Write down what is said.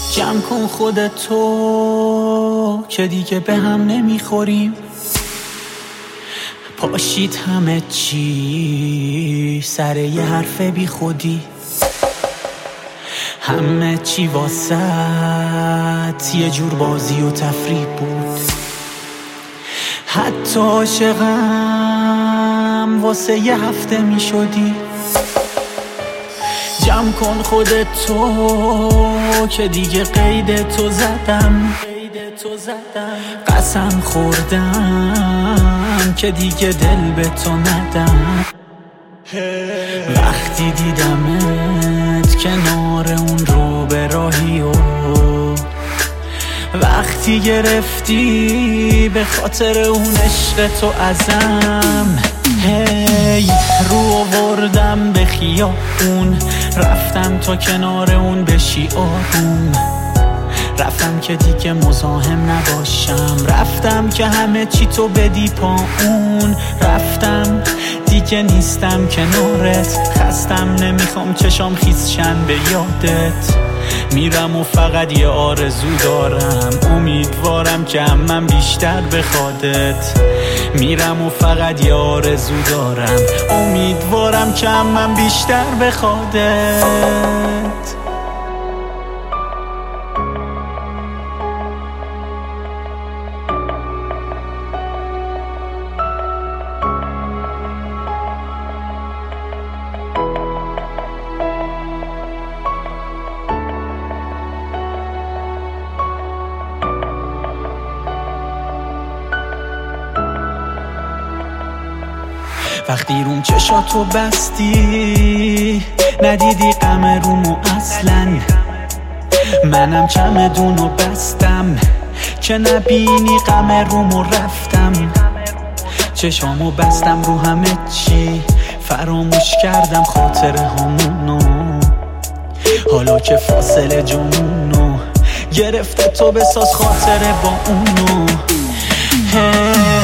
جمع کن خودتو که دیگه به هم نمیخوریم. پاشید همه چی سر یه حرف بی خودی، همه چی واسط یه جور بازی و تفریح بود. حتی عاشقم واسه یه هفته می شدی. جمع کن خودتو که دیگه قید تو زدم. قسم خوردم که دیگه دل به تو ندم. وقتی دیدمت کنار اون رو به راهی و وقتی گرفتی به خاطر اون عشق تو ازم، هی رو آوردم به خیابون، رفتم تا کنار اون بشی آروم. رفتم که دیگه مزاحم نباشم، رفتم که همه چی تو بدی پاون. رفتم دیگه نیستم کنارت، خستم نمیخوام چشام خیسشن به یادت. میرم و فقط یه آرزو دارم، امیدوارم که من بیشتر بخوادت. میرم و فقط یه آرزو دارم، امیدوارم که من بیشتر بخوادت. وقتی روم چشاتو بستی ندیدی غم رومو اصلا، منم چمدونو بستم که نبینی غم رومو. رفتم چشامو بستم رو همه چی، فراموش کردم خاطره همونو. حالا که فاصله جنونو گرفته تو بساز خاطره با اونو.